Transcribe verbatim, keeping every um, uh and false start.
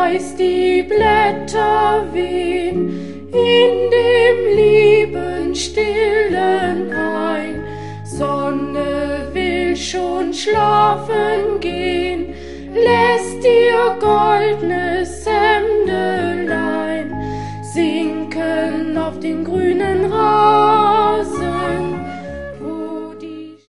weiß die Blätter wehen in dem lieben stillen Hain. Sonne will schon schlafen gehen, lässt ihr goldnes Hemdelein sinken auf den grünen Rasen.